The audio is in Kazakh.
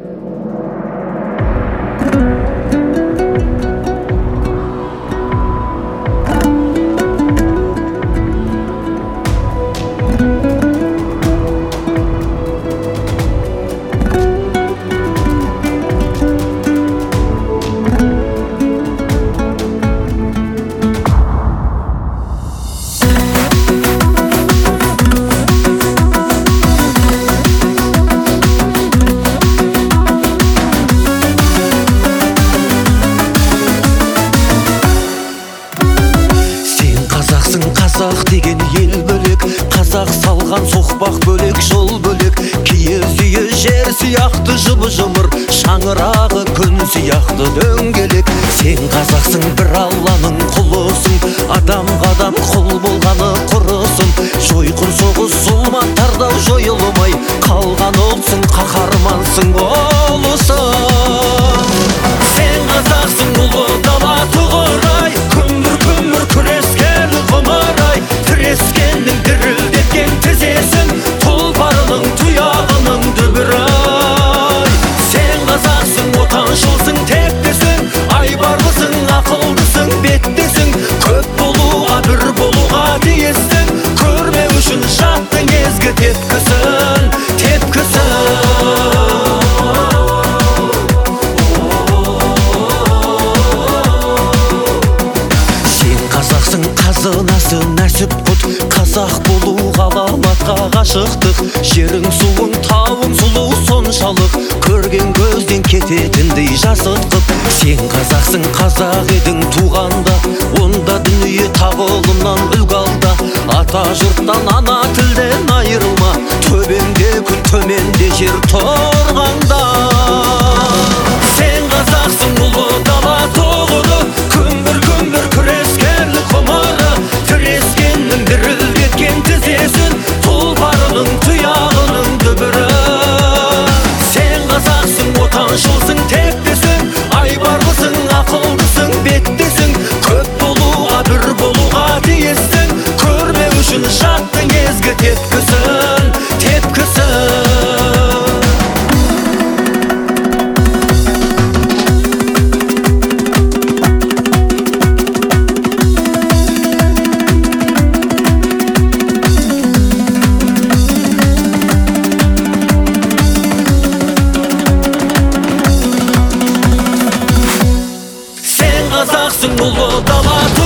Қазақ деген ел бөлек, қазақ салған соқпақ бөлек, жол бөлек. Киіз үйі жер сияқты жыбы-жымыр, шаңырағы күн сияқты дөңгелек. Сен қазақсың, бір алланың құлысың, адамға адам құл болғаны құрысын. Жойқын соғыс зұлматтарда жойылмай қалған ұлтсың, қаһармансың, ұлысың. Сен қазақсың, ұлы дала тұғырай, күмбір-күмбір күрескер ғұмырай. Тірескеннің дірілдеткен тізесін, тұлпарының тұяғының дүбірай. Сен қазақсың, отаншылсың, тектісің, айбарлысың, ақылдысың, беттесің. Көп болуға, бір болуға тиіссің, көрмеу үшін жаттың езгі тепкісін, тепкісін. Қазынасы нәсіп құт, қазақ болу ғаламатқа ғашықтық. Жерің суың, тауың сұлу соншалық, көрген көзден кететіндей жасытқып. Сен қазақсың, қазақ едің туғанда, онда дүние тағылымнан үлгі алда. Ата жұрттан, ана тілден айырылма, төбеңде күн, төменде жер тұрғанда. Сен қазақсың, ұлы дала тұғыры, күмбір-күмбір күрескерлік ғұмыры. Тірескеннің дірілдеткен тізесін, тұлпарының тұяғының дүбірі. Сен қазақсың, отаншылсың, тектісің, айбарлысың, ақылдысың, беттесің. Көп болуға, бір болуға тиіссің, көрмеу үшін жаттың езгі тепкісін, тепкісін. Қазақсың, ұлы дала